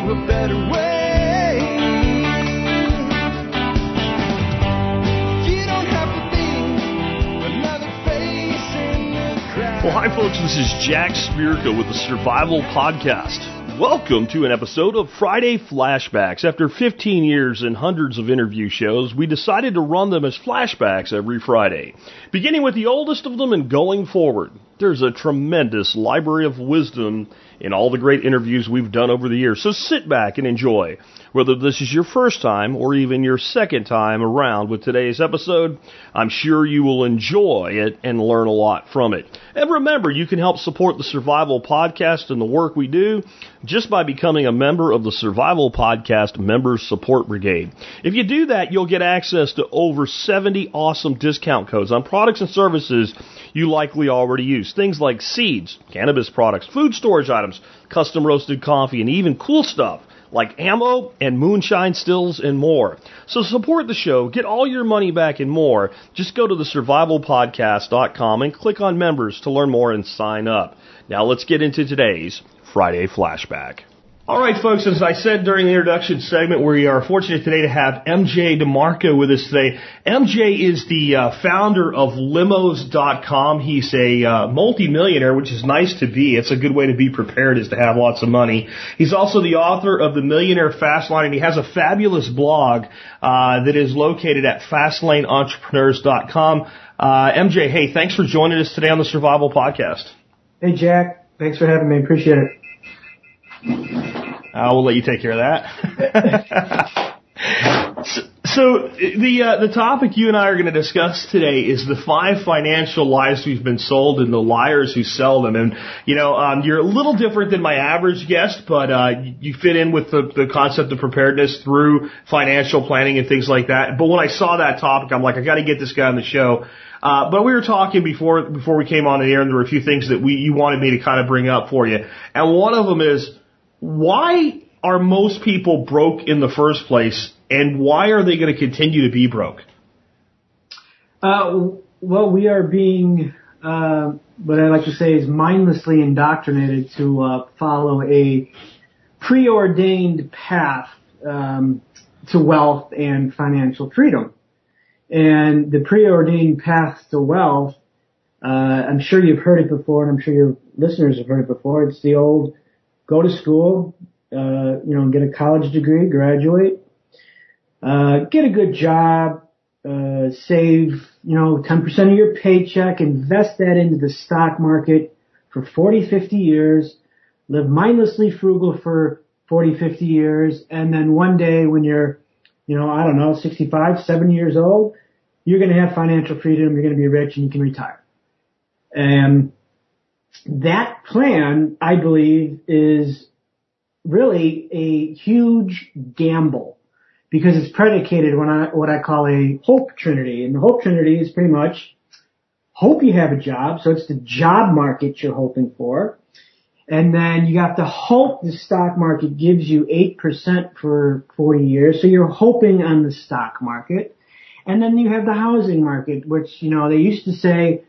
a better way. You don't have to be another face in the crowd. Well, hi, folks. This is Jack Spirko with the Survival Podcast. Welcome to an episode of Friday Flashbacks. After 15 years and hundreds of interview shows, we decided to run them as flashbacks every Friday, beginning with the oldest of them and going forward. There's a tremendous library of wisdom in all the great interviews we've done over the years, so sit back and enjoy. Whether this is your first time or even your second time around with today's episode, I'm sure you will enjoy it and learn a lot from it. And remember, you can help support the Survival Podcast and the work we do just by becoming a member of the Survival Podcast Members Support Brigade. If you do that, you'll get access to over 70 awesome discount codes on products and services you likely already use. Things like seeds, cannabis products, food storage items, custom roasted coffee, and even cool stuff like ammo and moonshine stills and more. So support the show, get all your money back and more. Just go to thesurvivalpodcast.com and click on members to learn more and sign up. Now let's get into today's Friday Flashback. All right, folks, as I said during the introduction segment, we are fortunate today to have MJ DeMarco with us today. MJ is the founder of Limos.com. He's a multimillionaire, which is nice to be. It's a good way to be prepared, is to have lots of money. He's also the author of The Millionaire Fastline, and he has a fabulous blog that is located at FastlaneEntrepreneurs.com. MJ, hey, thanks for joining us today on the Survival Podcast. Hey, Jack. Thanks for having me. Appreciate it. We'll let you take care of that. So the topic you and I are going to discuss today is the 5 financial lies we've been sold and the liars who sell them. And, you're a little different than my average guest, but you fit in with the concept of preparedness through financial planning and things like that. But when I saw that topic, I'm like, I got to get this guy on the show. But we were talking before we came on the air, and there were a few things that you wanted me to kind of bring up for you. And one of them is, why are most people broke in the first place, and why are they going to continue to be broke? Well, we are being, what I like to say is mindlessly indoctrinated to follow a preordained path to wealth and financial freedom. And the preordained path to wealth, I'm sure you've heard it before, and I'm sure your listeners have heard it before. It's the old go to school, get a college degree, graduate, get a good job, save, 10% of your paycheck, invest that into the stock market for 40, 50 years, live mindlessly frugal for 40, 50 years, and then one day when you're 65, 70 years old, you're going to have financial freedom, you're going to be rich, and you can retire. And that plan, I believe, is really a huge gamble because it's predicated on what I call a hope trinity. And the hope trinity is pretty much hope you have a job, so it's the job market you're hoping for. And then you have to hope the stock market gives you 8% for 40 years. So you're hoping on the stock market. And then you have the housing market, which, they used to say,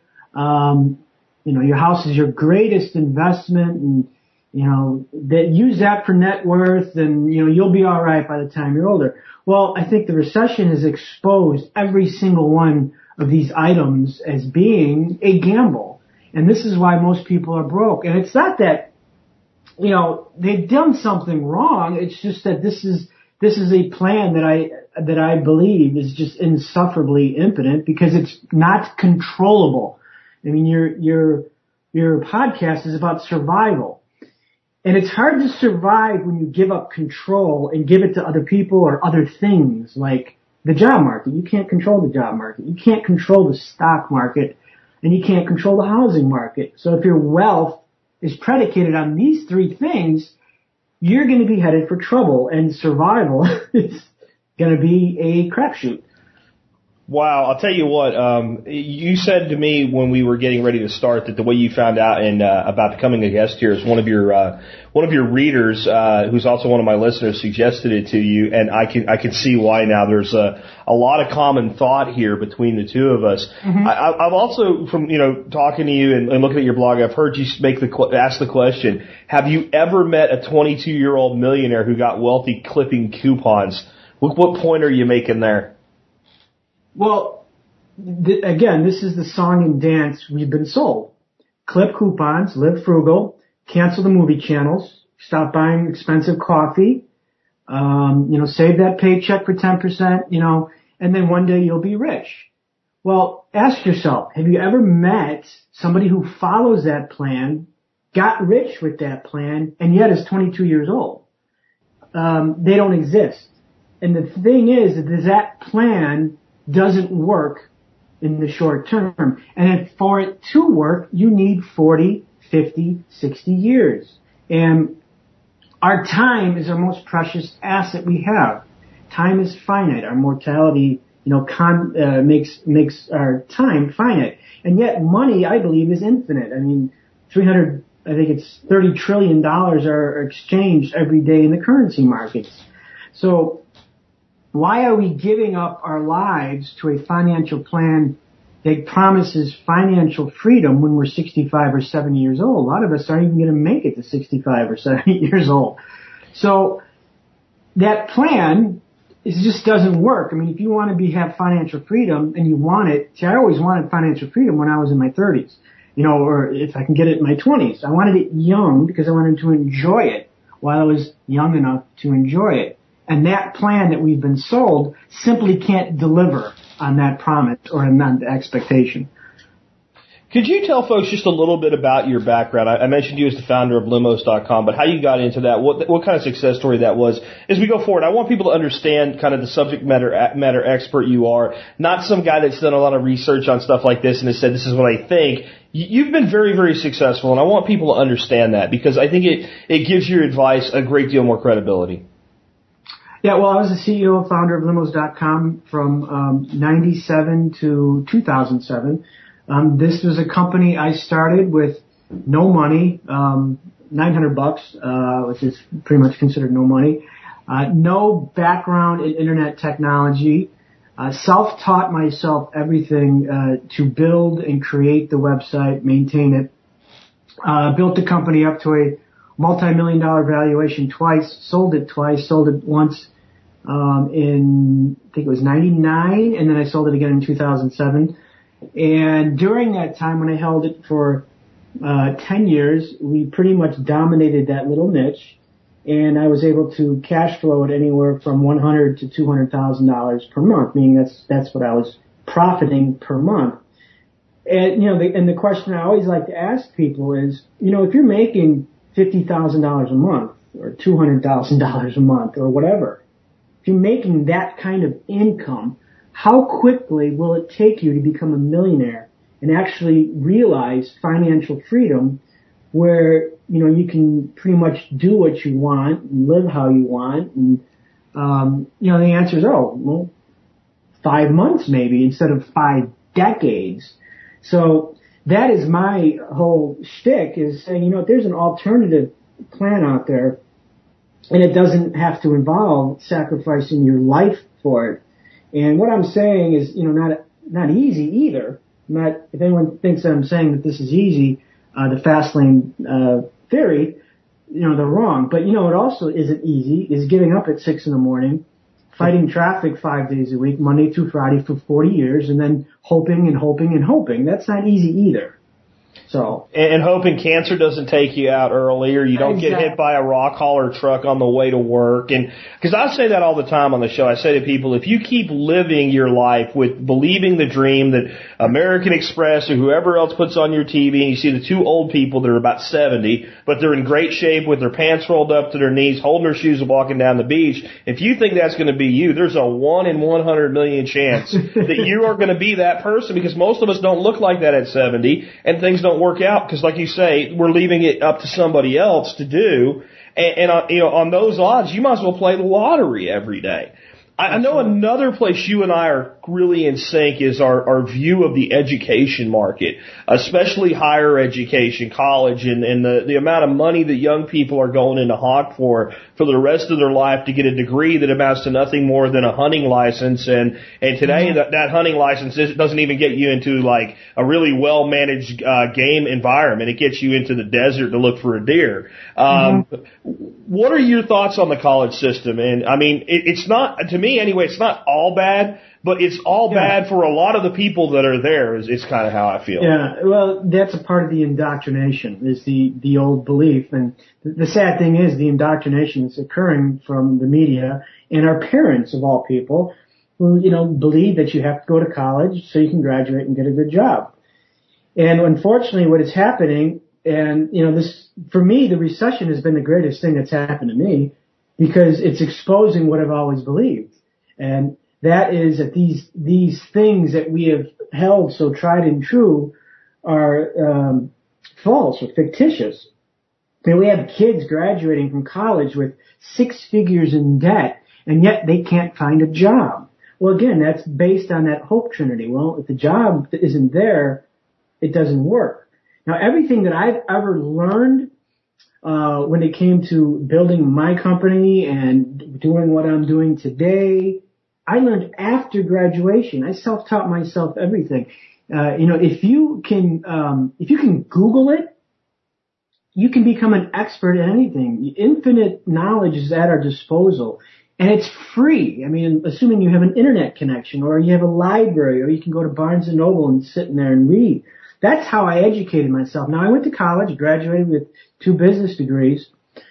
your house is your greatest investment and, that use that for net worth and, you'll be all right by the time you're older. Well, I think the recession has exposed every single one of these items as being a gamble. And this is why most people are broke. And it's not that, they've done something wrong. It's just that this is a plan that I believe is just insufferably impotent because it's not controllable. I mean, your podcast is about survival. And it's hard to survive when you give up control and give it to other people or other things like the job market. You can't control the job market. You can't control the stock market. And you can't control the housing market. So if your wealth is predicated on these 3 things, you're going to be headed for trouble, and survival is going to be a crapshoot. Wow, I'll tell you what. You said to me when we were getting ready to start that the way you found out about becoming a guest here is one of your readers, who's also one of my listeners, suggested it to you, and I can see why now. There's a lot of common thought here between the two of us. Mm-hmm. I've also, from talking to you and looking at your blog, I've heard you ask the question: have you ever met a 22-year-old millionaire who got wealthy clipping coupons? What point are you making there? Well, again, this is the song and dance we've been sold. Clip coupons, live frugal, cancel the movie channels, stop buying expensive coffee, save that paycheck for 10%, and then one day you'll be rich. Well, ask yourself, have you ever met somebody who follows that plan, got rich with that plan, and yet is 22 years old? They don't exist. And the thing is that plan doesn't work in the short term. And for it to work, you need 40, 50, 60 years. And our time is our most precious asset we have. Time is finite. Our mortality, makes our time finite. And yet money, I believe, is infinite. I mean, $30 trillion are exchanged every day in the currency markets. So why are we giving up our lives to a financial plan that promises financial freedom when we're 65 or 70 years old? A lot of us aren't even going to make it to 65 or 70 years old. So that plan just doesn't work. I mean, if you want to have financial freedom and you want it, I always wanted financial freedom when I was in my 30s, or if I can get it in my 20s. I wanted it young because I wanted to enjoy it while I was young enough to enjoy it. And that plan that we've been sold simply can't deliver on that promise or on that expectation. Could you tell folks just a little bit about your background? I mentioned you as the founder of Lumos.com, but how you got into that, what kind of success story that was. As we go forward, I want people to understand kind of the subject matter expert you are, not some guy that's done a lot of research on stuff like this and has said, this is what I think. You've been very, very successful, and I want people to understand that because I think it gives your advice a great deal more credibility. Yeah, well, I was the CEO and founder of Lumos.com from 97 to 2007. This was a company I started with no money, $900, which is pretty much considered no money. No background in internet technology. Self-taught myself everything to build and create the website, maintain it. Built the company up to a multi-million-dollar valuation twice, sold it once in, I think it was 99, and then I sold it again in 2007. And during that time, when I held it for 10 years, we pretty much dominated that little niche, and I was able to cash flow it anywhere from $100,000 to $200,000 per month, meaning that's what I was profiting per month. And the question I always like to ask people is, if you're making $50,000 a month or $200,000 a month or whatever, if you're making that kind of income, how quickly will it take you to become a millionaire and actually realize financial freedom where, you can pretty much do what you want and live how you want? And, the answer is, 5 months maybe instead of 5 decades. So that is my whole shtick, is saying, there's an alternative plan out there, and it doesn't have to involve sacrificing your life for it. And what I'm saying is, not easy either. If anyone thinks that I'm saying that this is easy, the fast lane theory, they're wrong. But it also isn't easy, is getting up at 6 a.m, fighting traffic 5 days a week, Monday through Friday for 40 years, and then hoping and hoping and hoping. That's not easy either. So, and hoping cancer doesn't take you out early, or you don't get hit by a rock hauler truck on the way to work. And because I say that all the time on the show, I say to people, if you keep living your life with believing the dream that American Express or whoever else puts on your TV, and you see the two old people that are about 70, but they're in great shape with their pants rolled up to their knees, holding their shoes and walking down the beach, if you think that's going to be you, there's a 1 in 100 million chance that you are going to be that person, because most of us don't look like that at 70, and things don't work out because, like you say, we're leaving it up to somebody else to do. And on those odds, you might as well play the lottery every day. I know another place you and I are really in sync is our view of the education market, especially higher education, college, and the amount of money that young people are going into hawk for the rest of their life to get a degree that amounts to nothing more than a hunting license. And today that hunting license doesn't even get you into like a really well managed game environment. It gets you into the desert to look for a deer. What are your thoughts on the college system? And I mean, it's not, to me anyway, it's not all bad, but it's all bad for a lot of the people that are there is kind of how I feel. Yeah, well, that's a part of the indoctrination, is the old belief. And the sad thing is the indoctrination is occurring from the media and our parents, of all people, who, believe that you have to go to college so you can graduate and get a good job. And unfortunately, what is happening, and, for me, the recession has been the greatest thing that's happened to me, because it's exposing what I've always believed. And that is that these things that we have held so tried and true are false or fictitious. And we have kids graduating from college with 6 figures in debt, and yet they can't find a job. Well, again, that's based on that hope trinity. Well, if the job isn't there, it doesn't work. Now, everything that I've ever learned when it came to building my company and doing what I'm doing today, I learned after graduation. I self-taught myself everything. If you can Google it, you can become an expert at anything. Infinite knowledge is at our disposal, and it's free. I mean, assuming you have an internet connection, or you have a library, or you can go to Barnes and Noble and sit in there and read. That's how I educated myself. Now, I went to college, graduated with 2 business degrees,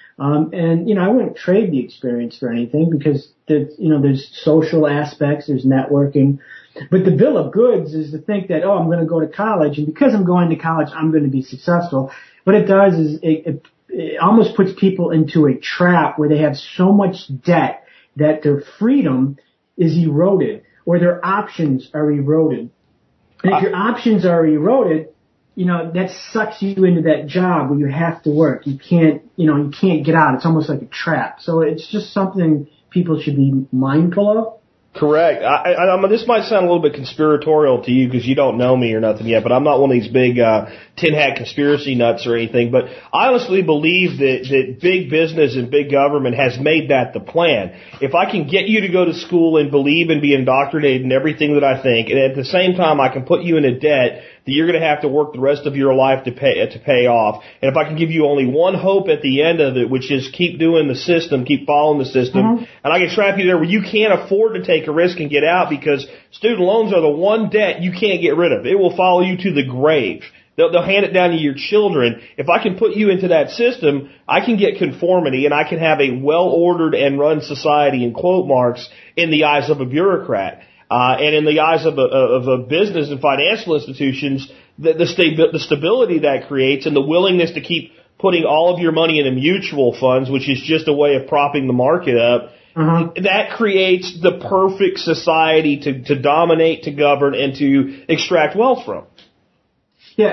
and I wouldn't trade the experience for anything, because there's social aspects, there's networking. But the bill of goods is to think that, I'm going to go to college, and because I'm going to college, I'm going to be successful. What it does is it almost puts people into a trap where they have so much debt that their freedom is eroded, or their options are eroded. And if your options are eroded, that sucks you into that job where you have to work. You can't get out. It's almost like a trap. So it's just something people should be mindful of. Correct. This might sound a little bit conspiratorial to you because you don't know me or nothing yet, but I'm not one of these big tin hat conspiracy nuts or anything. But I honestly believe that big business and big government has made that the plan. If I can get you to go to school and believe and be indoctrinated in everything that I think, and at the same time I can put you in a debt that you're going to have to work the rest of your life to pay off, and if I can give you only one hope at the end of it, which is keep doing the system, keep following the system, and I can trap you there where you can't afford to take a risk and get out, because student loans are the one debt you can't get rid of. It will follow you to the grave. They'll hand it down to your children. If I can put you into that system, I can get conformity, and I can have a well-ordered and run society, in quote marks, in the eyes of a bureaucrat. And in the eyes of a business and financial institutions, the stability that creates and the willingness to keep putting all of your money into mutual funds, which is just a way of propping the market up, that creates the perfect society to dominate, to govern, and to extract wealth from. Yeah,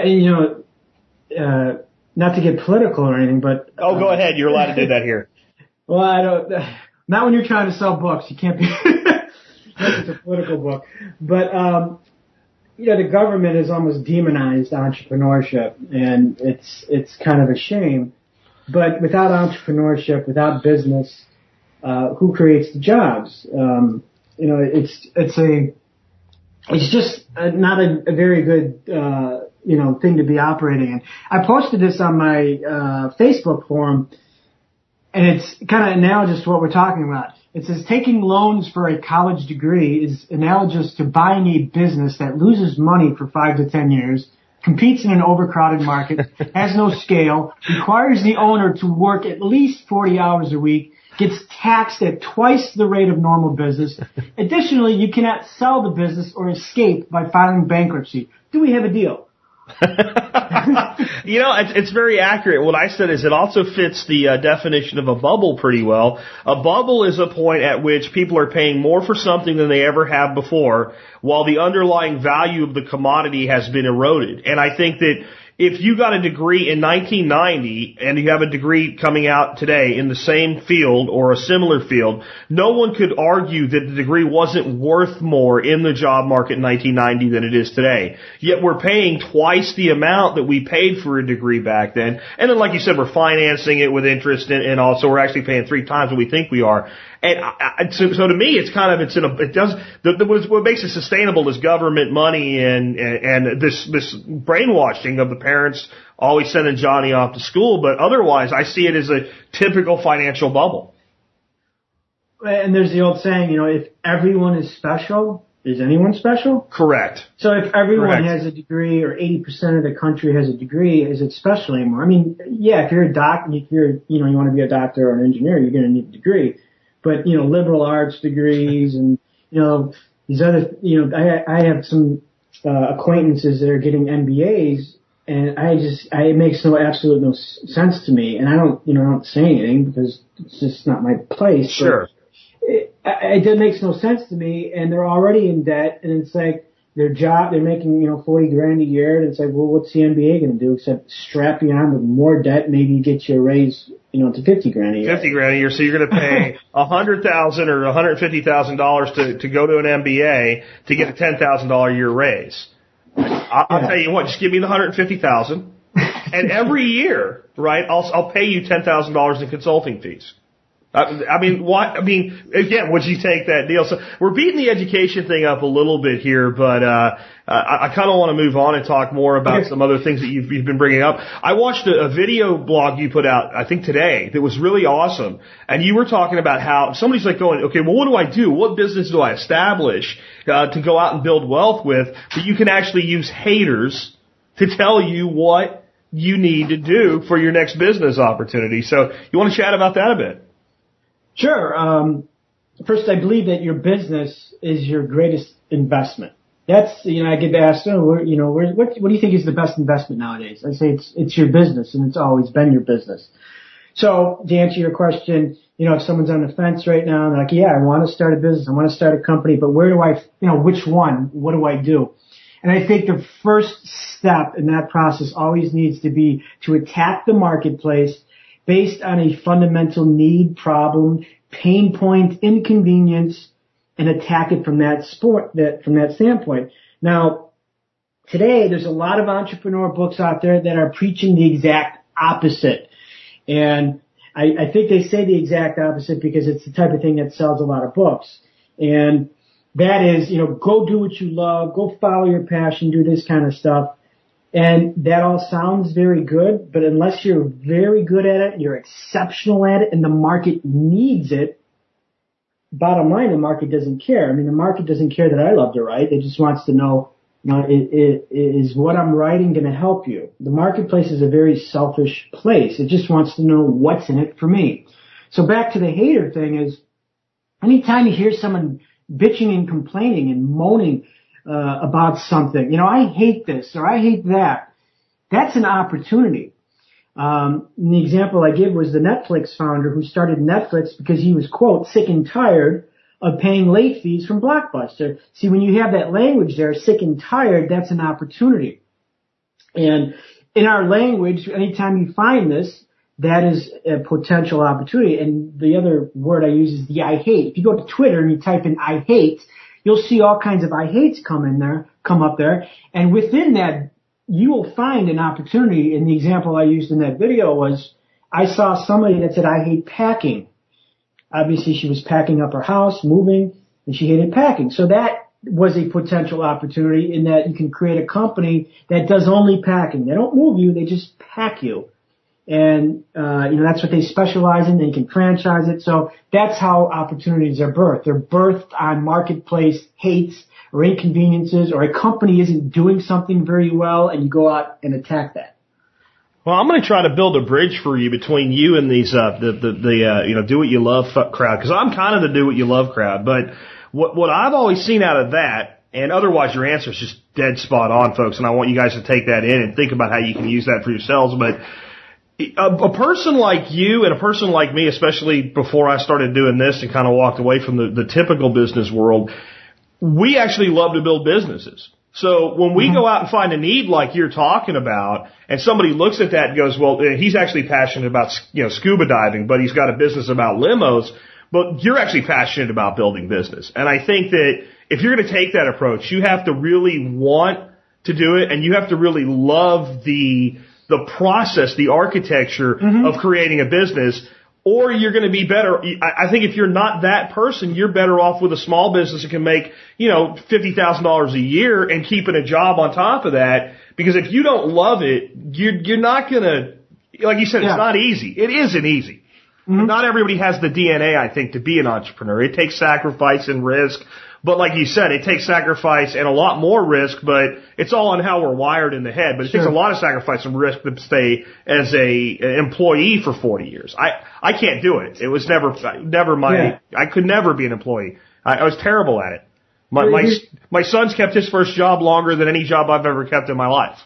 and not to get political or anything, but go ahead. You're allowed to do that here. Well, I don't. Not when you're trying to sell books. You can't be. It's a political book, but the government has almost demonized entrepreneurship, and it's kind of a shame. But without entrepreneurship, without business, who creates the jobs? It's just not a very good thing to be operating in. I posted this on my Facebook forum, and it's kind of analogous to what we're talking about. It says taking loans for a college degree is analogous to buying a business that loses money for 5 to 10 years, competes in an overcrowded market, has no scale, requires the owner to work at least 40 hours a week, gets taxed at twice the rate of normal business. Additionally, you cannot sell the business or escape by filing bankruptcy. Do we have a deal? It's very accurate. What I said is it also fits the definition of a bubble pretty well. A bubble is a point at which people are paying more for something than they ever have before, while the underlying value of the commodity has been eroded. And I think that if you got a degree in 1990 and you have a degree coming out today in the same field or a similar field, no one could argue that the degree wasn't worth more in the job market in 1990 than it is today. Yet we're paying twice the amount that we paid for a degree back then. And then, like you said, we're financing it with interest and also we're actually paying 3 times what we think we are. And so to me, it's kind of, what makes it sustainable is government money and this brainwashing of the parents always sending Johnny off to school. But otherwise, I see it as a typical financial bubble. And there's the old saying, if everyone is special, is anyone special? Correct. So if everyone has a degree or 80% of the country has a degree, is it special anymore? I mean, yeah, if you're a doc, if you want to be a doctor or an engineer, you're going to need a degree. But, liberal arts degrees and, these other, I have some acquaintances that are getting MBAs and it makes absolute no sense to me. And I don't say anything because it's just not my place. Sure. It makes no sense to me, and they're already in debt, and it's like their job, they're making, $40,000 a year, and it's like, well, what's the MBA going to do except strap you on with more debt, maybe get you a raise, to $50,000 a year. $50,000 a year, so you're going to pay $100,000 or $150,000 to go to an MBA to get a $10,000 a year raise. I'll tell you what, just give me the $150,000, and every year, right, I'll pay you $10,000 in consulting fees. Again, would you take that deal? So we're beating the education thing up a little bit here, but I kind of want to move on and talk more about some other things that you've been bringing up. I watched a video blog you put out, I think today, that was really awesome. And you were talking about how somebody's like going, okay, well, what do I do? What business do I establish to go out and build wealth with? But you can actually use haters to tell you what you need to do for your next business opportunity. So you want to chat about that a bit? Sure. First, I believe that your business is your greatest investment. That's, I get asked, what do you think is the best investment nowadays? I say it's your business, and it's always been your business. So to answer your question, if someone's on the fence right now and they're like, yeah, I want to start a business, I want to start a company, but where do I, which one? What do I do? And I think the first step in that process always needs to be to attack the marketplace based on a fundamental need, problem, pain point, inconvenience, and attack it from that standpoint. Now, today there's a lot of entrepreneur books out there that are preaching the exact opposite. And I think they say the exact opposite because it's the type of thing that sells a lot of books. And that is, go do what you love, go follow your passion, do this kind of stuff. And that all sounds very good, but unless you're very good at it, you're exceptional at it, and the market needs it, bottom line, the market doesn't care. I mean, the market doesn't care that I love to write. It just wants to know, is what I'm writing going to help you? The marketplace is a very selfish place. It just wants to know what's in it for me. So back to the hater thing is, anytime you hear someone bitching and complaining and moaning about something, I hate this or I hate that, that's an opportunity. The example I give was the Netflix founder who started Netflix because he was, quote, sick and tired of paying late fees from Blockbuster. See, when you have that language there, sick and tired, that's an opportunity. And in our language, anytime you find this, that is a potential opportunity. And the other word I use is the I hate. If you go to Twitter and you type in I hate, you'll see all kinds of I hates come up there. And within that, you will find an opportunity. And the example I used in that video was, I saw somebody that said, I hate packing. Obviously, she was packing up her house, moving, and she hated packing. So that was a potential opportunity in that you can create a company that does only packing. They don't move you, they just pack you. And, that's what they specialize in. They can franchise it. So that's how opportunities are birthed. They're birthed on marketplace hates or inconveniences, or a company isn't doing something very well and you go out and attack that. Well, I'm going to try to build a bridge for you between you and these, the do what you love crowd. Cause I'm kind of the do what you love crowd. But what I've always seen out of that, and otherwise your answer is just dead spot on, folks. And I want you guys to take that in and think about how you can use that for yourselves. But a person like you and a person like me, especially before I started doing this and kind of walked away from the typical business world, we actually love to build businesses. So when we go out and find a need like you're talking about, and somebody looks at that and goes, well, he's actually passionate about, scuba diving, but he's got a business about limos, but you're actually passionate about building business. And I think that if you're going to take that approach, you have to really want to do it, and you have to really love the process, the architecture of creating a business, or you're going to be better. I think if you're not that person, you're better off with a small business that can make, $50,000 a year and keeping a job on top of that. Because if you don't love it, you're not going to, like you said, it's not easy. It isn't easy. Not everybody has the DNA, I think, to be an entrepreneur. It takes sacrifice and risk. But like you said, it takes sacrifice and a lot more risk, but it's all on how we're wired in the head. But it takes a lot of sacrifice and risk to stay as an employee for 40 years. I can't do it. It was never my, I could never be an employee. I was terrible at it. My son's kept his first job longer than any job I've ever kept in my life.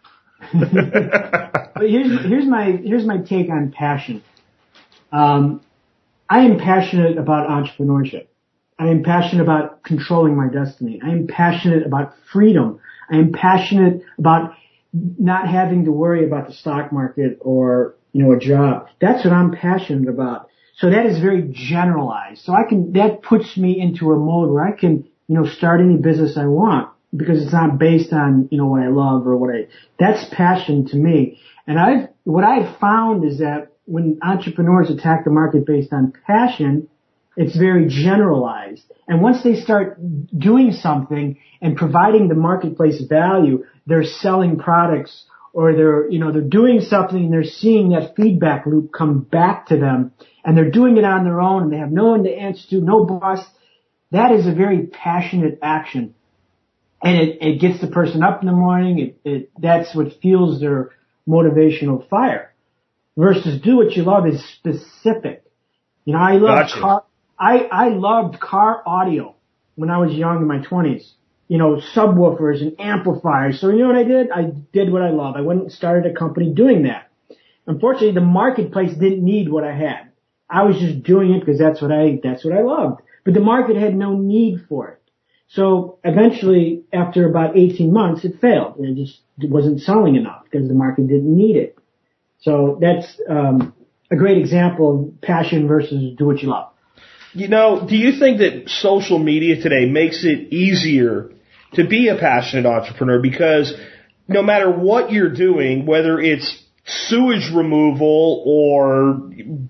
But here's my take on passion. I am passionate about entrepreneurship. I am passionate about controlling my destiny. I am passionate about freedom. I am passionate about not having to worry about the stock market or, a job. That's what I'm passionate about. So that is very generalized. So that puts me into a mode where I can, start any business I want because it's not based on, what I love or that's passion to me. And what I've found is that when entrepreneurs attack the market based on passion, it's very generalized. And once they start doing something and providing the marketplace value, they're selling products or they're doing something and they're seeing that feedback loop come back to them and they're doing it on their own and they have no one to answer to, no boss. That is a very passionate action. And it gets the person up in the morning. That's what fuels their motivational fire. Versus do what you love is specific. I love I loved car audio when I was young in my 20s. Subwoofers and amplifiers. So you know what I did? I did what I love. I went and started a company doing that. Unfortunately, the marketplace didn't need what I had. I was just doing it because that's what I loved. But the market had no need for it. So eventually, after about 18 months, it failed. It wasn't selling enough because the market didn't need it. So that's a great example of passion versus do what you love. Do you think that social media today makes it easier to be a passionate entrepreneur? Because no matter what you're doing, whether it's sewage removal or,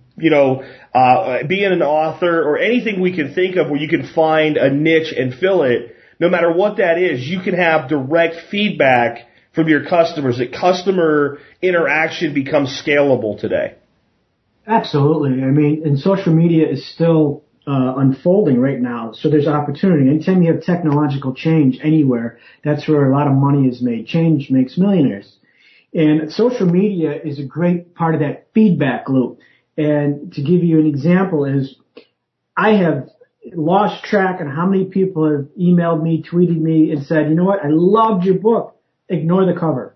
being an author or anything we can think of where you can find a niche and fill it, no matter what that is, you can have direct feedback from your customers. That customer interaction becomes scalable today. Absolutely. And social media is still unfolding right now. So there's opportunity. Anytime you have technological change anywhere, that's where a lot of money is made. Change makes millionaires. And social media is a great part of that feedback loop. And to give you an example is I have lost track on how many people have emailed me, tweeted me, and said, you know what, I loved your book. Ignore the cover.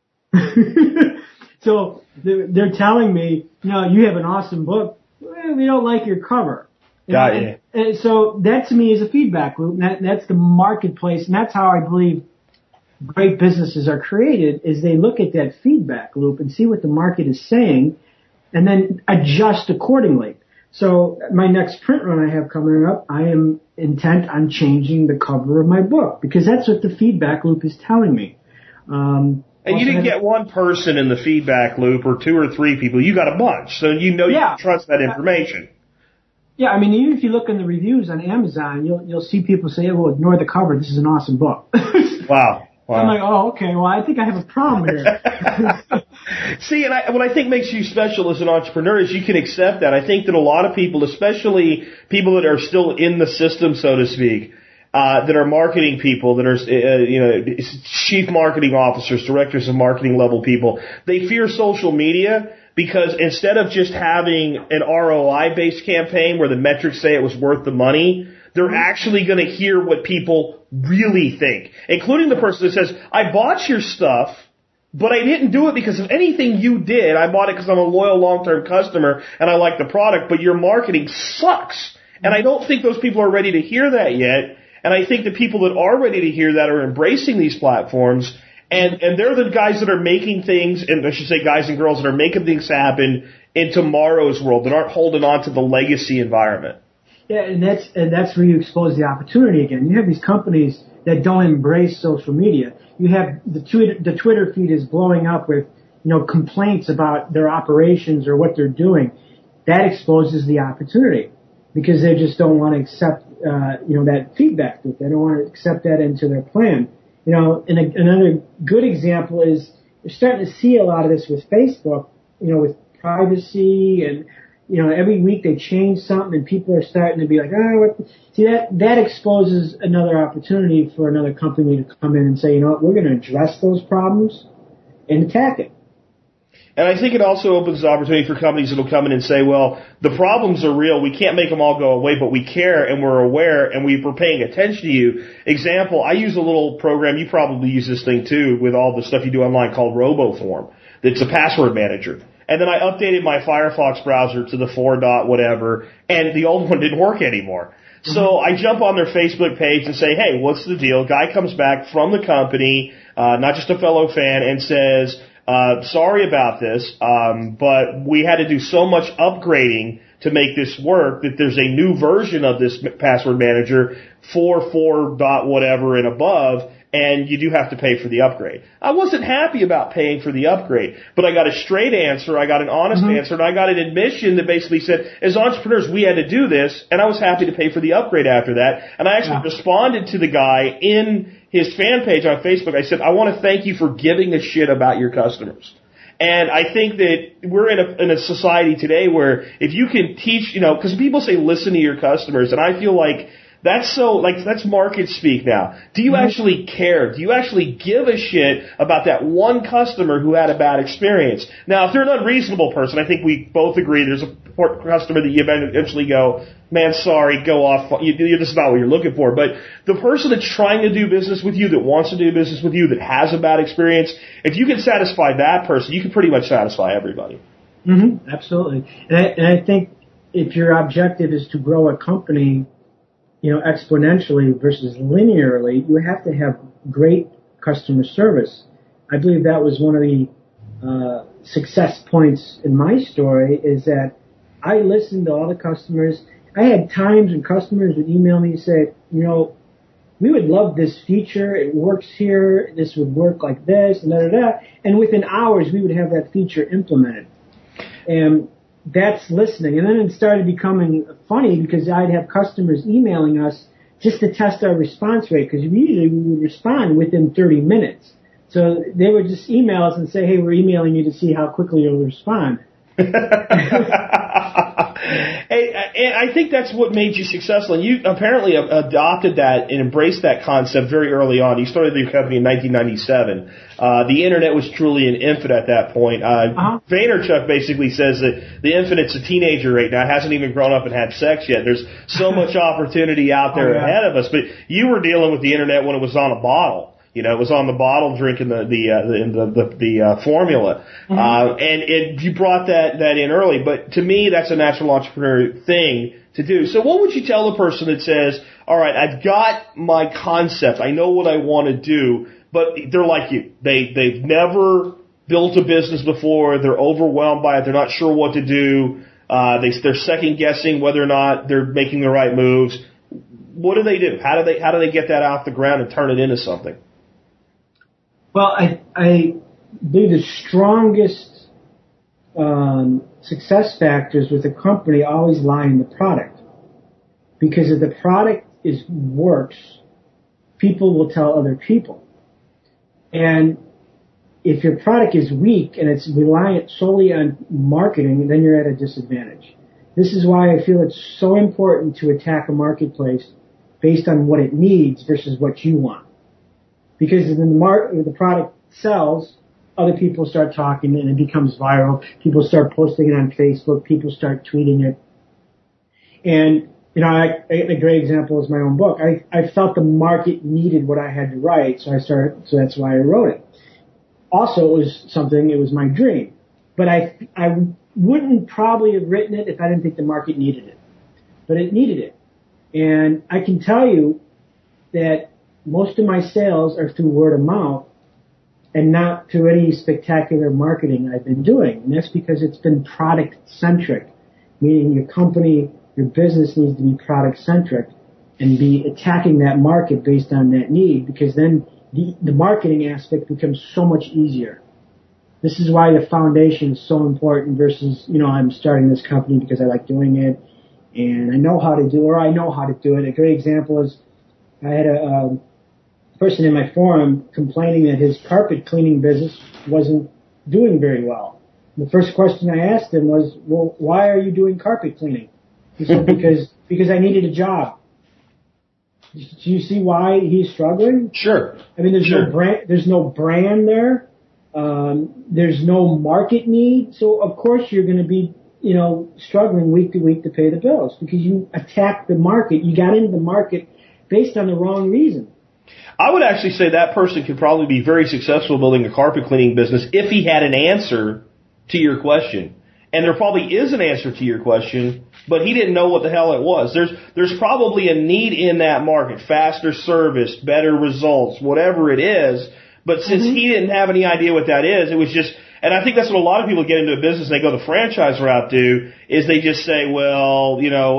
So they're telling me, you have an awesome book. Well, we don't like your cover. Got you. And so that to me is a feedback loop. And that's the marketplace. And that's how I believe great businesses are created is they look at that feedback loop and see what the market is saying and then adjust accordingly. So my next print run I have coming up, I am intent on changing the cover of my book because that's what the feedback loop is telling me. And you didn't get one person in the feedback loop or two or three people. You got a bunch. So you can trust that information. Yeah, even if you look in the reviews on Amazon, you'll see people say, well, ignore the cover. This is an awesome book. Wow. I'm like, oh, okay, well, I think I have a problem here. See, and what I think makes you special as an entrepreneur is you can accept that. I think that a lot of people, especially people that are still in the system, so to speak, that are marketing people, that are, chief marketing officers, directors of marketing level people, they fear social media because instead of just having an ROI-based campaign where the metrics say it was worth the money, they're actually going to hear what people really think, including the person that says, I bought your stuff, but I didn't do it because of anything you did. I bought it because I'm a loyal long-term customer and I like the product, but your marketing sucks. And I don't think those people are ready to hear that yet. And I think the people that are ready to hear that are embracing these platforms, and they're the guys that are making things, and I should say guys and girls that are making things happen in tomorrow's world, that aren't holding on to the legacy environment. Yeah, and that's where you expose the opportunity again. You have these companies that don't embrace social media. You have the Twitter feed is blowing up with, complaints about their operations or what they're doing. That exposes the opportunity because they just don't want to accept, that feedback. They don't want to accept that into their plan. And another good example is you're starting to see a lot of this with Facebook, with privacy and, every week they change something and people are starting to be like, see that exposes another opportunity for another company to come in and say, we're going to address those problems and attack it. And I think it also opens the opportunity for companies that will come in and say, well, the problems are real. We can't make them all go away, but we care and we're aware and we're paying attention to you. Example, I use a little program. You probably use this thing too with all the stuff you do online called RoboForm. It's a password manager. And then I updated my Firefox browser to the 4. whatever, and the old one didn't work anymore. So I jump on their Facebook page and say, hey, what's the deal? Guy comes back from the company, not just a fellow fan, and says, sorry about this, but we had to do so much upgrading to make this work that there's a new version of this password manager for 4. whatever and above, and you do have to pay for the upgrade. I wasn't happy about paying for the upgrade, but I got a straight answer, I got an honest answer, and I got an admission that basically said, as entrepreneurs, we had to do this, and I was happy to pay for the upgrade after that. And I actually responded to the guy in his fan page on Facebook. I said, I want to thank you for giving a shit about your customers. And I think that we're in a society today where if you can teach, because people say listen to your customers, and I feel like that's market speak now. Do you actually care? Do you actually give a shit about that one customer who had a bad experience? Now, if they're an unreasonable person, I think we both agree there's a customer that you eventually go, man, sorry, go off. This is not what you're looking for. But the person that's trying to do business with you, that wants to do business with you, that has a bad experience, if you can satisfy that person, you can pretty much satisfy everybody. Mm-hmm, absolutely. And I think if your objective is to grow a company, exponentially versus linearly, you have to have great customer service. I believe that was one of the success points in my story is that I listened to all the customers. I had times when customers would email me and say, we would love this feature. It works here. This would work like this, and da-da-da. And within hours, we would have that feature implemented. And that's listening. And then it started becoming funny because I'd have customers emailing us just to test our response rate because usually we would respond within 30 minutes. So they would just email us and say, hey, we're emailing you to see how quickly you'll respond. And I think that's what made you successful. And you apparently adopted that and embraced that concept very early on. You started your company in 1997. The internet was truly an infant at that point. Vaynerchuk basically says that the infant's a teenager right now, hasn't even grown up and had sex yet. There's so much opportunity out there ahead of us. But you were dealing with the internet when it was on a bottle. It was on the bottle drinking the formula. And you brought that in early. But to me, that's a natural entrepreneur thing to do. So what would you tell a person that says, all right, I've got my concept. I know what I want to do, but they're like you. They've never built a business before. They're overwhelmed by it. They're not sure what to do. They're second guessing whether or not they're making the right moves. What do they do? How do they get that off the ground and turn it into something? Well, I believe the strongest success factors with a company always lie in the product. Because if the product works, people will tell other people. And if your product is weak and it's reliant solely on marketing, then you're at a disadvantage. This is why I feel it's so important to attack a marketplace based on what it needs versus what you want. Because if the product sells, other people start talking and it becomes viral. People start posting it on Facebook. People start tweeting it. And, a great example is my own book. I felt the market needed what I had to write, so that's why I wrote it. Also, it was my dream. But I wouldn't probably have written it if I didn't think the market needed it. But it needed it. And I can tell you, that most of my sales are through word of mouth and not through any spectacular marketing I've been doing. And that's because it's been product centric, meaning your company, your business needs to be product centric and be attacking that market based on that need, because then the marketing aspect becomes so much easier. This is why the foundation is so important versus, I'm starting this company because I like doing it and I know how to do it. A great example is I had a person in my forum complaining that his carpet cleaning business wasn't doing very well. The first question I asked him was, well, why are you doing carpet cleaning? He said, because I needed a job. Do you see why he's struggling? Sure. I mean, there's no brand there. There's no market need. So of course you're going to be, struggling week to week to pay the bills because you attacked the market. You got into the market based on the wrong reason. I would actually say that person could probably be very successful building a carpet cleaning business if he had an answer to your question. And there probably is an answer to your question, but he didn't know what the hell it was. There's probably a need in that market, faster service, better results, whatever it is. But since he didn't have any idea what that is, it was just, and I think that's what a lot of people get into a business and they go the franchise route do, is they just say, well,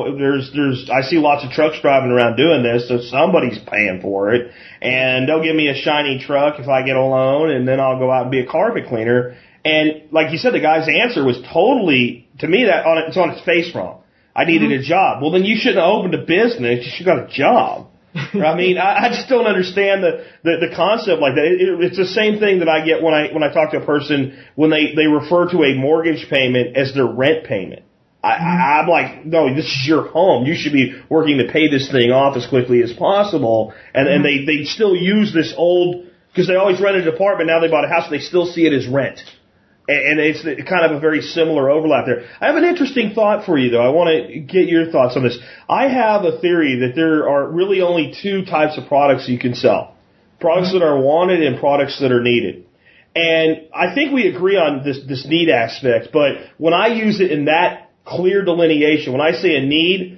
I see lots of trucks driving around doing this, so somebody's paying for it, and they'll give me a shiny truck if I get a loan, and then I'll go out and be a carpet cleaner. And like you said, the guy's answer was totally, to me, it's on its face wrong. I needed a job. Well, then you shouldn't have opened a business. You should have got a job. I mean, I just don't understand the concept like that. It's the same thing that I get when I talk to a person when they refer to a mortgage payment as their rent payment. I'm like, no, this is your home. You should be working to pay this thing off as quickly as possible. And they still use this old, because they always rented an apartment. Now they bought a house. They still see it as rent. And it's kind of a very similar overlap there. I have an interesting thought for you, though. I want to get your thoughts on this. I have a theory that there are really only two types of products you can sell. Products that are wanted and products that are needed. And I think we agree on this need aspect, but when I use it in that clear delineation, when I say a need,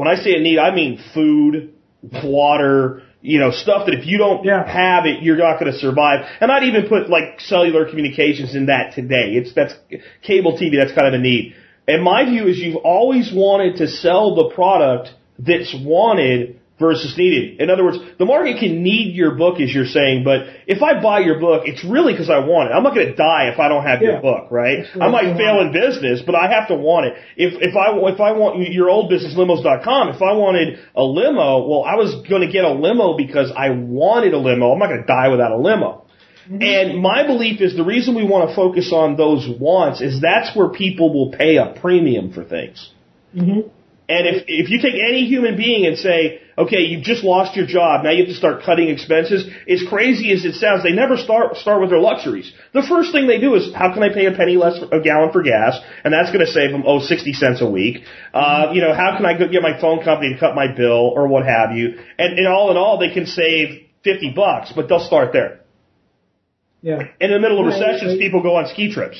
I mean food, water, stuff that if you don't have it, you're not going to survive. And I'd even put like cellular communications in that today. That's cable TV. That's kind of a need. And my view is you've always wanted to sell the product that's wanted versus needed. In other words, the market can need your book, as you're saying, but if I buy your book, it's really because I want it. I'm not going to die if I don't have your book, right? I might fail in business, but I have to want it. If I want your old business, limos.com, if I wanted a limo, well, I was going to get a limo because I wanted a limo. I'm not going to die without a limo. And my belief is the reason we want to focus on those wants is that's where people will pay a premium for things. And if you take any human being and say, okay, you've just lost your job, now you have to start cutting expenses, as crazy as it sounds, they never start with their luxuries. The first thing they do is, how can I pay a penny less a gallon for gas? And that's going to save them, 60 cents a week. How can I go get my phone company to cut my bill or what have you? And all in all, they can save $50, but they'll start there. Yeah. In the middle of recessions, people go on ski trips.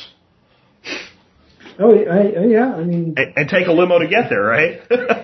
Oh, yeah, I mean... And take a limo to get there, right?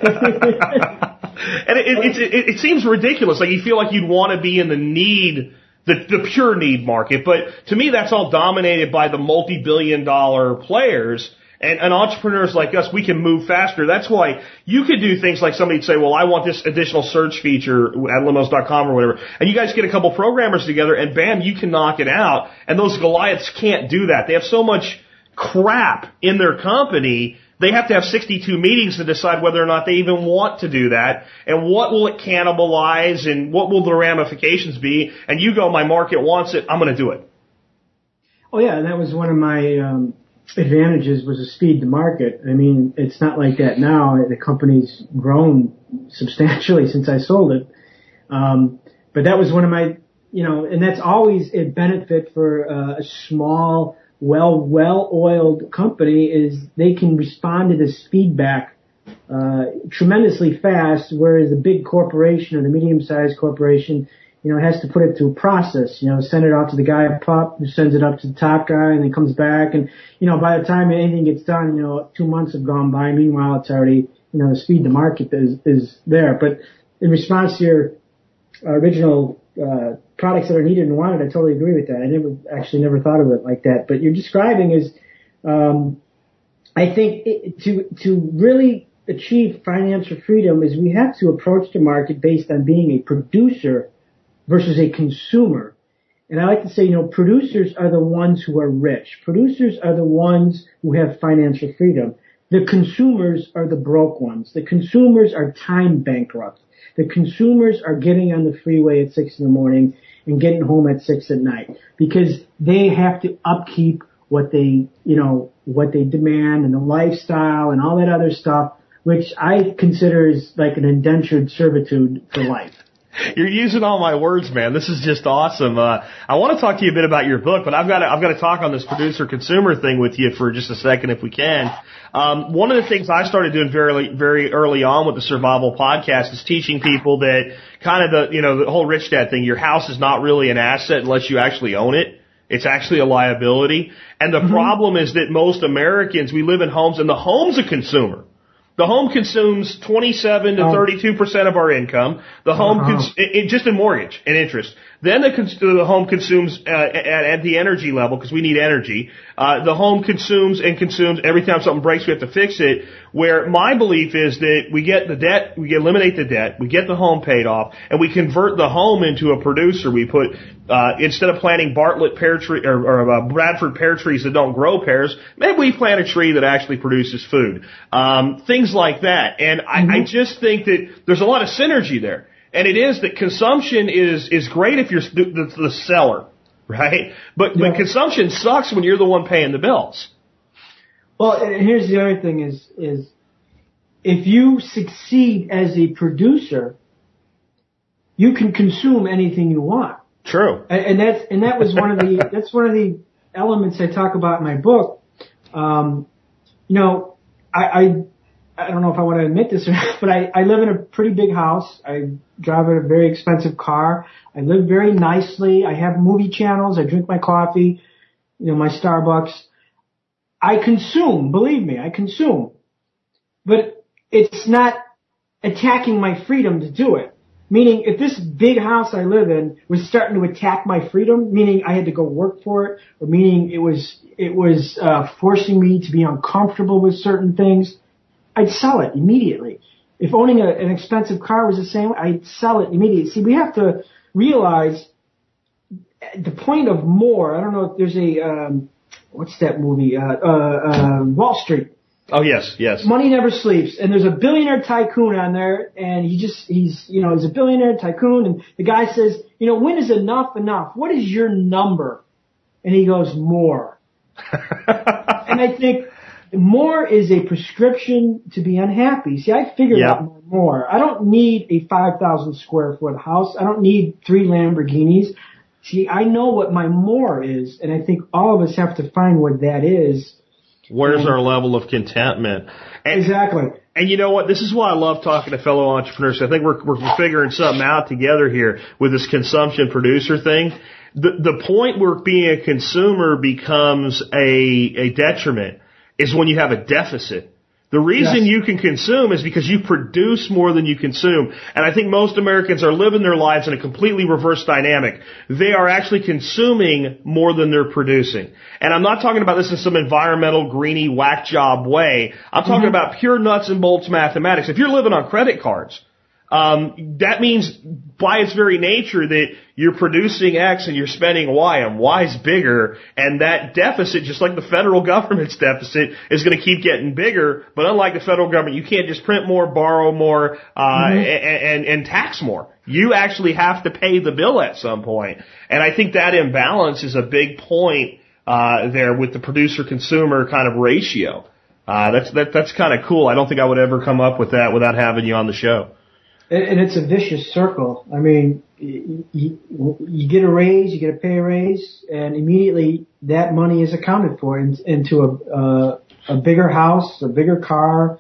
And it seems ridiculous. Like, you feel like you'd want to be in the need, the pure need market. But to me, that's all dominated by the multi-billion-dollar players. And entrepreneurs like us, we can move faster. That's why you could do things like somebody'd say, well, I want this additional search feature at limos.com or whatever. And you guys get a couple programmers together, and bam, you can knock it out. And those Goliaths can't do that. They have so much crap in their company, they have to have 62 meetings to decide whether or not they even want to do that, and what will it cannibalize, and what will the ramifications be, and you go, my market wants it, I'm going to do it. Oh yeah, and that was one of my advantages, was the speed to market. I mean, it's not like that now. The company's grown substantially since I sold it. But that was one of my, and that's always a benefit for a small, well-oiled company, is they can respond to this feedback tremendously fast, whereas the big corporation or the medium-sized corporation, has to put it through a process, send it off to the guy up top, who sends it up to the top guy, and then comes back, and, by the time anything gets done, 2 months have gone by. Meanwhile, it's already, the speed to market is there. But in response to original products that are needed and wanted. I totally agree with that. I never thought of it like that. But you're describing is, I think to really achieve financial freedom is we have to approach the market based on being a producer versus a consumer. And I like to say, producers are the ones who are rich. Producers are the ones who have financial freedom. The consumers are the broke ones. The consumers are time bankrupt. The consumers are getting on the freeway at 6 a.m. and getting home at 6 p.m. because they have to upkeep what they demand and the lifestyle and all that other stuff, which I consider is like an indentured servitude for life. You're using all my words, man. This is just awesome. I want to talk to you a bit about your book, but I've got to talk on this producer-consumer thing with you for just a second, if we can. One of the things I started doing very, very early on with the Survival Podcast is teaching people that kind of the whole rich dad thing. Your house is not really an asset unless you actually own it. It's actually a liability. And the problem is that most Americans, we live in homes, and the home's a consumer. The home consumes 27 to 32% of our income. The home, just in mortgage and interest. Then the home consumes at the energy level because we need energy. The home consumes every time something breaks, we have to fix it. Where my belief is that we get the debt, we eliminate the debt, we get the home paid off, and we convert the home into a producer. We put instead of planting Bartlett pear tree or Bradford pear trees that don't grow pears, maybe we plant a tree that actually produces food. Things like that. And I just think that there's a lot of synergy there. And it is that consumption is great if you're the seller, right? But consumption sucks when you're the one paying the bills. Well, and here's the other thing is if you succeed as a producer, you can consume anything you want. True. And that was one of the elements I talk about in my book. I don't know if I want to admit this or not, but I live in a pretty big house. I drive a very expensive car. I live very nicely. I have movie channels. I drink my coffee, my Starbucks. I consume, believe me, I consume. But it's not attacking my freedom to do it. Meaning, if this big house I live in was starting to attack my freedom, meaning I had to go work for it, or meaning it was forcing me to be uncomfortable with certain things, I'd sell it immediately. If owning an expensive car was the same, I'd sell it immediately. See, we have to realize the point of more. I don't know if there's what's that movie? Wall Street. Oh, yes. Money never sleeps. And there's a billionaire tycoon on there, and he's a billionaire tycoon, and the guy says, when is enough? What is your number? And he goes, more. And I think more is a prescription to be unhappy. See, I figured out more. I don't need a 5,000 square foot house. I don't need 3 Lamborghinis. See, I know what my more is, and I think all of us have to find what that is. Where's our level of contentment? Exactly. And you know what? This is why I love talking to fellow entrepreneurs. I think we're figuring something out together here with this consumption producer thing. The point where being a consumer becomes a detriment is when you have a deficit. The reason you can consume is because you produce more than you consume. And I think most Americans are living their lives in a completely reverse dynamic. They are actually consuming more than they're producing. And I'm not talking about this in some environmental, greeny, whack job way. I'm talking about pure nuts and bolts mathematics. If you're living on credit cards, that means by its very nature that you're producing X and you're spending Y, and Y is bigger, and that deficit, just like the federal government's deficit, is going to keep getting bigger. But unlike the federal government, you can't just print more, borrow more, and tax more. You actually have to pay the bill at some point. And I think that imbalance is a big point there with the producer-consumer kind of ratio. That's kind of cool. I don't think I would ever come up with that without having you on the show. And it's a vicious circle. I mean, you get a raise, you get a pay raise, and immediately that money is accounted for into a bigger house, a bigger car.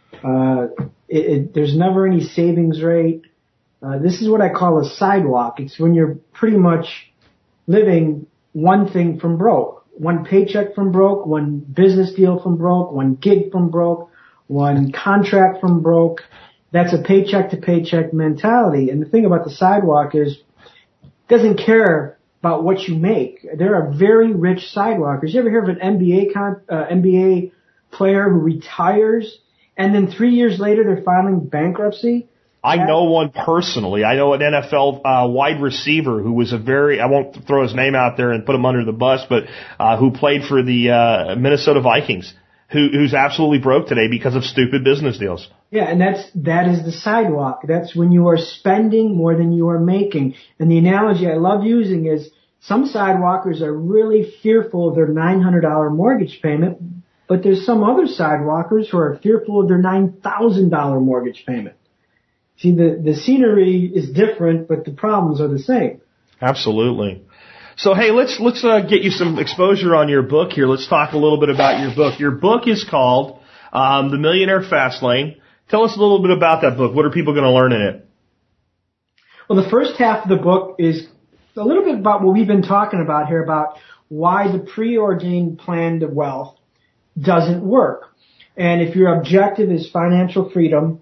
There's never any savings rate. This is what I call a sidewalk. It's when you're pretty much living one thing from broke. One paycheck from broke, one business deal from broke, one gig from broke, one contract from broke. That's a paycheck to paycheck mentality. And the thing about the sidewalk is, it doesn't care about what you make. There are very rich sidewalkers. You ever hear of an NBA player who retires and then 3 years later they're filing bankruptcy? I know one personally. I know an NFL wide receiver who was I won't throw his name out there and put him under the bus, but who played for the Minnesota Vikings, who's absolutely broke today because of stupid business deals. Yeah, and that is the sidewalk. That's when you are spending more than you are making. And the analogy I love using is some sidewalkers are really fearful of their $900 mortgage payment, but there's some other sidewalkers who are fearful of their $9,000 mortgage payment. See, the scenery is different, but the problems are the same. Absolutely. So, hey, let's get you some exposure on your book here. Let's talk a little bit about your book. Your book is called The Millionaire Fast Lane. Tell us a little bit about that book. What are people going to learn in it? Well, the first half of the book is a little bit about what we've been talking about here, about why the preordained plan to wealth doesn't work. And if your objective is financial freedom,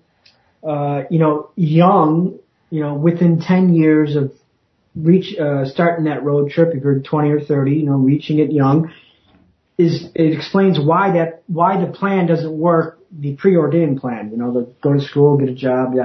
within 10 years of starting that road trip, if you're 20 or 30, reaching it young, it explains why the plan doesn't work, the preordained plan, the go to school, get a job,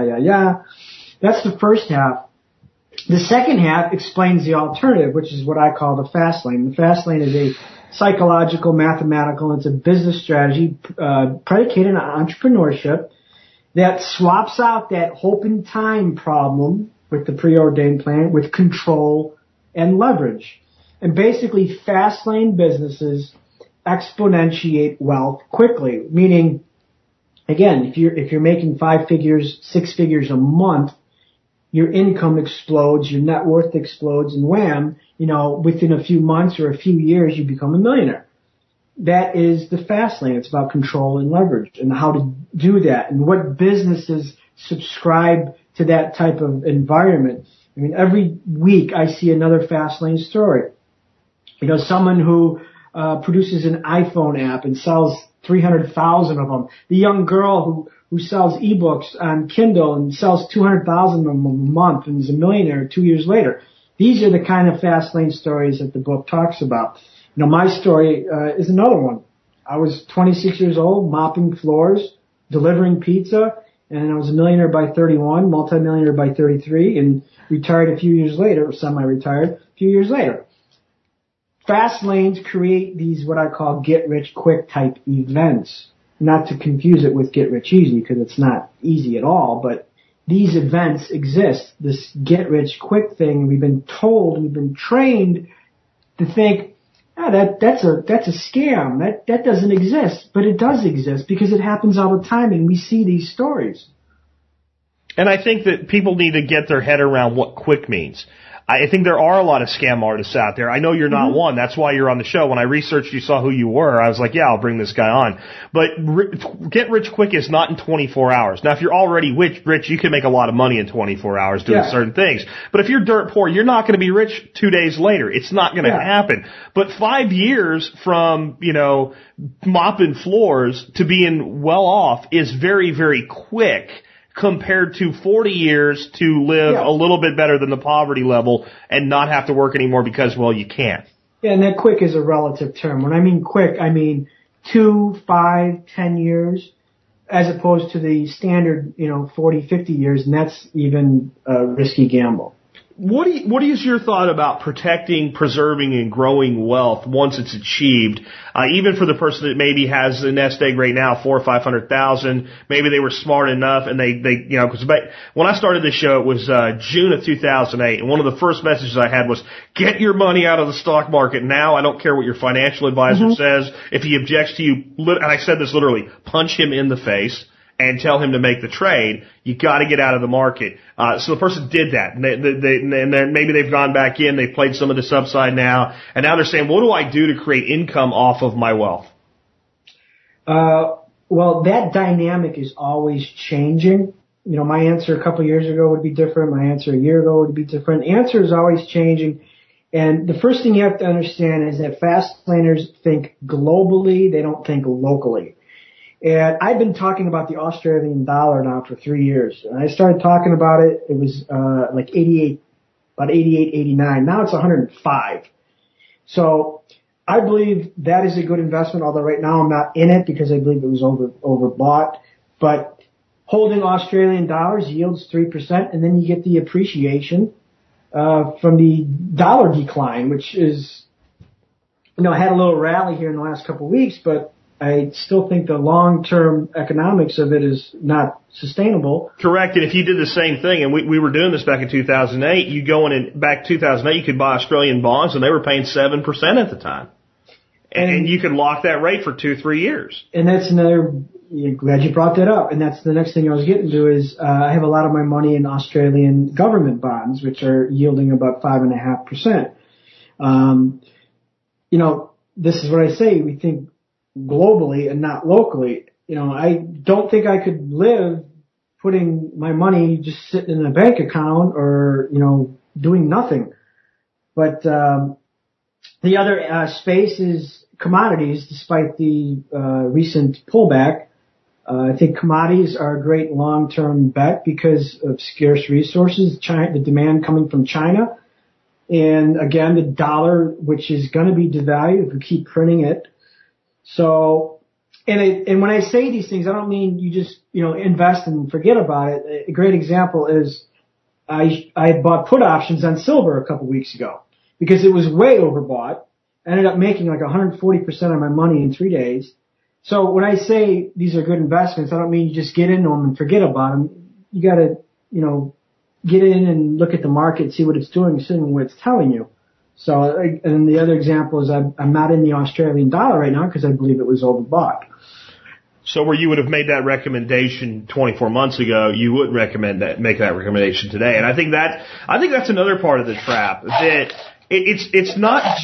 That's the first half. The second half explains the alternative, which is what I call the fast lane. The fast lane is a psychological, mathematical, it's a business strategy predicated on entrepreneurship that swaps out that hope and time problem with the preordained plan with control and leverage. And basically, fast lane businesses exponentiate wealth quickly, meaning, again, if you're making 5 figures, 6 figures a month, your income explodes, your net worth explodes, and wham, within a few months or a few years, you become a millionaire. That is the fast lane. It's about control and leverage and how to do that and what businesses subscribe to that type of environment. I mean, every week I see another fast lane story. Someone who produces an iPhone app and sells 300,000 of them. The young girl who sells ebooks on Kindle and sells 200,000 of them a month and is a millionaire 2 years later. These are the kind of fast lane stories that the book talks about. My story is another one. I was 26 years old, mopping floors, delivering pizza, and I was a millionaire by 31, multimillionaire by 33, and retired a few years later, or semi-retired a few years later. Fast lanes create these what I call get-rich-quick type events. Not to confuse it with get-rich-easy, because it's not easy at all, but these events exist. This get-rich-quick thing, we've been told, we've been trained to think, that's a scam. That doesn't exist. But it does exist because it happens all the time and we see these stories. And I think that people need to get their head around what quick means. I think there are a lot of scam artists out there. I know you're not one. That's why you're on the show. When I researched you, saw who you were, I was like, yeah, I'll bring this guy on. But get rich quick is not in 24 hours. Now, if you're already rich, you can make a lot of money in 24 hours doing certain things. But if you're dirt poor, you're not going to be rich 2 days later. It's not going to happen. But 5 years from, mopping floors to being well off is very, very quick, compared to 40 years to live a little bit better than the poverty level and not have to work anymore because, you can't. Yeah, and that quick is a relative term. When I mean quick, I mean 2, 5, 10 years, as opposed to the standard, 40, 50 years, and that's even a risky gamble. What is your thought about protecting, preserving, and growing wealth once it's achieved? Even for the person that maybe has a nest egg right now, 400,000 or 500,000, maybe they were smart enough and they because when I started this show, it was June of 2008, and one of the first messages I had was, get your money out of the stock market now. I don't care what your financial advisor says. If he objects to you, and I said this literally, punch him in the face and tell him to make the trade. You got to get out of the market. So the person did that, and then maybe they've gone back in, they've played some of this upside now, and now they're saying, what do I do to create income off of my wealth? Well, that dynamic is always changing. My answer a couple of years ago would be different. My answer a year ago would be different. The answer is always changing. And the first thing you have to understand is that fast planners think globally. They don't think locally. And I've been talking about the Australian dollar now for 3 years. And I started talking about it, it was like 88, about 88, 89. Now it's 105. So I believe that is a good investment, although right now I'm not in it because I believe it was overbought. But holding Australian dollars yields 3%, and then you get the appreciation from the dollar decline, which is, I had a little rally here in the last couple of weeks, but I still think the long-term economics of it is not sustainable. Correct. And if you did the same thing, and we were doing this back in 2008, you go in back 2008, you could buy Australian bonds, and they were paying 7% at the time. And you could lock that rate for 2-3 years. And that's another, glad you brought that up. And that's the next thing I was getting to is, I have a lot of my money in Australian government bonds, which are yielding about 5.5%. This is what I say. We think globally and not locally. I don't think I could live putting my money just sitting in a bank account or, doing nothing. But, the other space is commodities, despite the recent pullback. I think commodities are a great long-term bet because of scarce resources, the demand coming from China. And again, the dollar, which is going to be devalued if we keep printing it. So, and when I say these things, I don't mean you just, invest and forget about it. A great example is I had bought put options on silver a couple weeks ago because it was way overbought. I ended up making like 140% of my money in 3 days. So when I say these are good investments, I don't mean you just get into them and forget about them. You got to, get in and look at the market, see what it's doing, see what it's telling you. So, and the other example is I'm not in the Australian dollar right now because I believe it was overbought. So where you would have made that recommendation 24 months ago, you would make that recommendation today. And I think that's another part of the trap, that it's not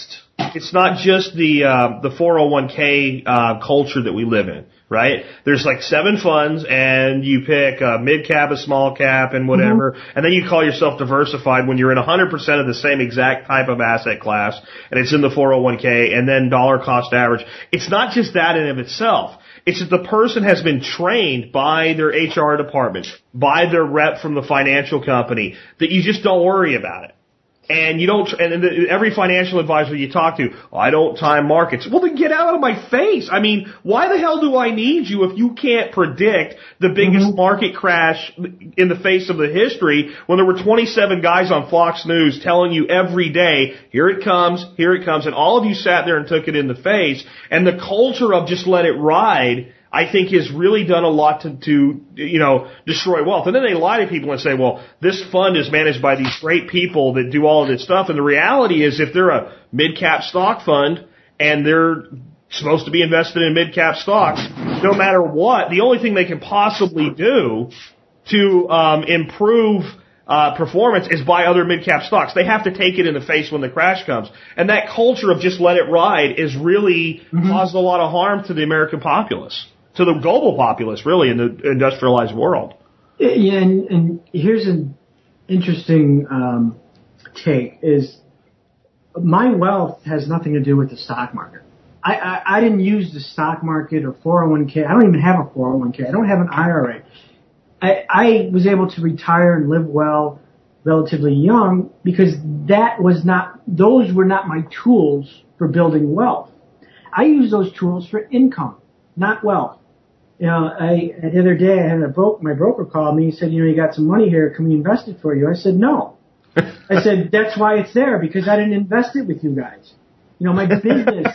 just the 401k culture that we live in, right? There's like 7 funds, and you pick a mid cap, a small cap, and whatever, and then you call yourself diversified when you're in 100% of the same exact type of asset class, and it's in the 401k, and then dollar cost average. It's not just that in of itself. It's that the person has been trained by their HR department, by their rep from the financial company, that you just don't worry about it. And you don't, and every financial advisor you talk to, I don't time markets. Well, then get out of my face. I mean, why the hell do I need you if you can't predict the biggest market crash in the face of the history when there were 27 guys on Fox News telling you every day, here it comes, and all of you sat there and took it in the face. And the culture of just let it ride, I think, has really done a lot to destroy wealth. And then they lie to people and say, well, this fund is managed by these great people that do all of this stuff. And the reality is, if they're a mid-cap stock fund and they're supposed to be invested in mid-cap stocks, no matter what, the only thing they can possibly do to improve performance is buy other mid-cap stocks. They have to take it in the face when the crash comes. And that culture of just let it ride is really caused a lot of harm to the American populace, to the global populace, really, in the industrialized world. Yeah, and here's an interesting take, is my wealth has nothing to do with the stock market. I didn't use the stock market or 401k. I don't even have a 401k. I don't have an IRA. I was able to retire and live well relatively young because those were not my tools for building wealth. I use those tools for income, not wealth. The other day I had my broker call me. He said, you got some money here. Can we invest it for you? I said, no. I said, that's why it's there, because I didn't invest it with you guys. My business,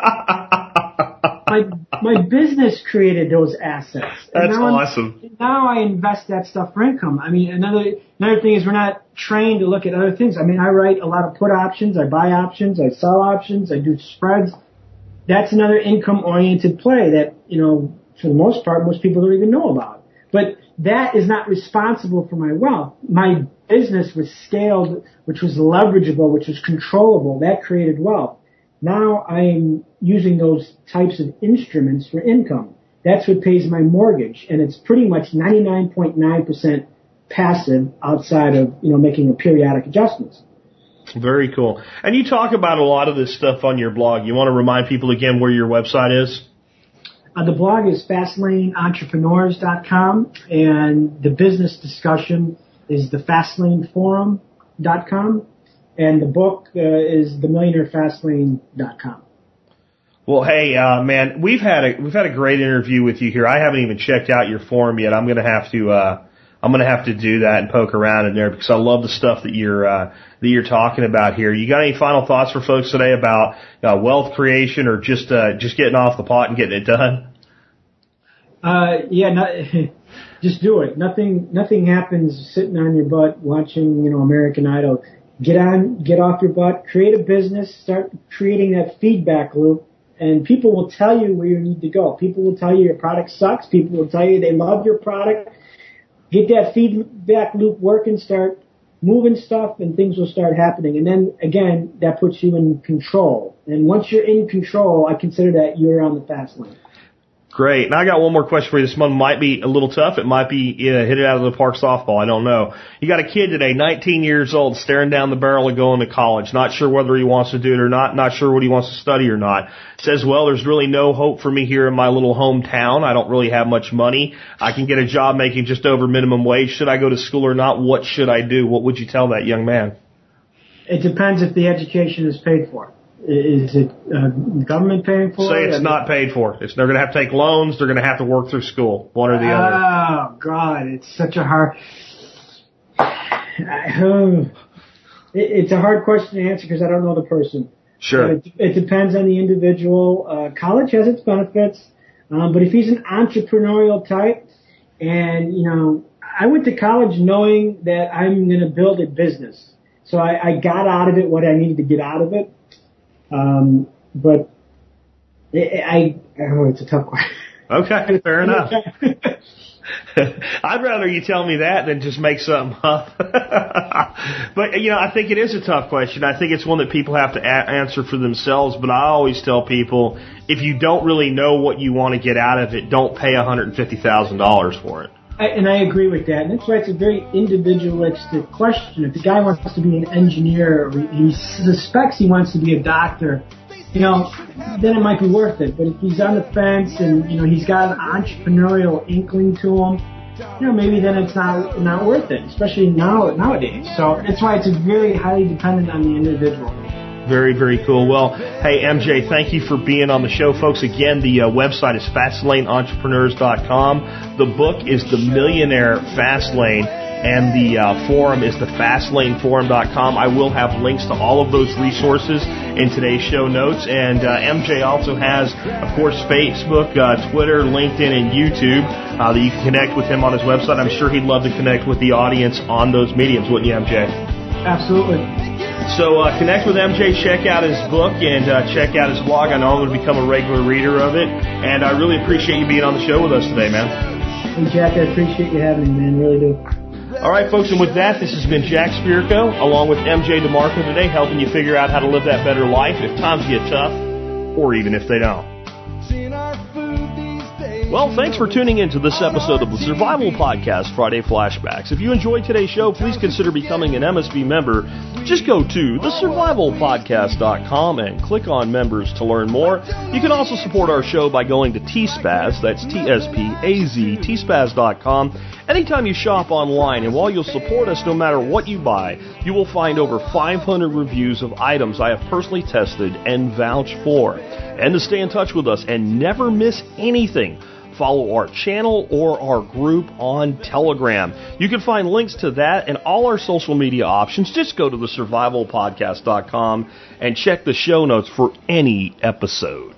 my business created those assets. That's awesome. Now I invest that stuff for income. I mean, another thing is we're not trained to look at other things. I mean, I write a lot of put options. I buy options. I sell options. I do spreads. That's another income-oriented play that, for the most part, most people don't even know about. But that is not responsible for my wealth. My business was scaled, which was leverageable, which was controllable. That created wealth. Now I'm using those types of instruments for income. That's what pays my mortgage, and it's pretty much 99.9% passive outside of, making a periodic adjustments. Very cool. And you talk about a lot of this stuff on your blog. You want to remind people again where your website is? The blog is FastlaneEntrepreneurs.com, and the business discussion is the FastlaneForum.com, and the book is TheMillionaireFastlane.com. Well, hey, man, we've had a great interview with you here. I haven't even checked out your forum yet. I'm gonna have to do that and poke around in there because I love the stuff that you're talking about here. You got any final thoughts for folks today about wealth creation or just getting off the pot and getting it done? Just do it. Nothing happens sitting on your butt watching, American Idol. Get off your butt, create a business, start creating that feedback loop, and people will tell you where you need to go. People will tell you your product sucks. People will tell you they love your product. Get that feedback loop working, start moving stuff, and things will start happening. And then, again, that puts you in control. And once you're in control, I consider that you're on the fast lane. Great. And I got one more question for you. This one might be a little tough. It might be hit it out of the park softball. I don't know. You got a kid today, 19 years old, staring down the barrel of going to college, not sure whether he wants to do it or not sure what he wants to study or not. Says, well, there's really no hope for me here in my little hometown. I don't really have much money. I can get a job making just over minimum wage. Should I go to school or not? What should I do? What would you tell that young man? It depends if the education is paid for. Is it the government paying for it? Say it's not paid for. They're going to have to take loans. They're going to have to work through school, one or the other. Oh, God, it's such a hard... It's a hard question to answer because I don't know the person. Sure. It depends on the individual. College has its benefits, but if he's an entrepreneurial type, and, I went to college knowing that I'm going to build a business. So I got out of it what I needed to get out of it. But it's a tough question. Okay, fair enough. I'd rather you tell me that than just make something up. But, I think it is a tough question. I think it's one that people have to answer for themselves. But I always tell people, if you don't really know what you want to get out of it, don't pay $150,000 for it. And I agree with that. And that's why it's a very individualistic question. If the guy wants to be an engineer, or he suspects he wants to be a doctor, then it might be worth it. But if he's on the fence and, he's got an entrepreneurial inkling to him, maybe then it's not worth it, especially nowadays. So that's why it's very highly dependent on the individual. Very, very cool. Well, hey, MJ, thank you for being on the show. Folks, again, the website is FastlaneEntrepreneurs.com. The book is The Millionaire Fastlane, and the forum is the FastlaneForum.com. I will have links to all of those resources in today's show notes. And MJ also has, of course, Facebook, Twitter, LinkedIn, and YouTube that you can connect with him on his website. I'm sure he'd love to connect with the audience on those mediums, wouldn't you, MJ? Absolutely. So connect with MJ, check out his book, and check out his blog. I know I'm going to become a regular reader of it, and I really appreciate you being on the show with us today, man. Hey, Jack, I appreciate you having me, man. Really do. All right, folks, and with that, this has been Jack Spirko, along with MJ DeMarco today, helping you figure out how to live that better life if times get tough, or even if they don't. Well, thanks for tuning in to this episode of the Survival Podcast Friday Flashbacks. If you enjoyed today's show, please consider becoming an MSB member. Just go to thesurvivalpodcast.com and click on members to learn more. You can also support our show by going to TSPAZ, that's TSPAZ, tspaz.com. Anytime you shop online, and while you'll support us no matter what you buy, you will find over 500 reviews of items I have personally tested and vouched for. And to stay in touch with us and never miss anything, follow our channel or our group on Telegram. You can find links to that and all our social media options. Just go to thesurvivalpodcast.com and check the show notes for any episode.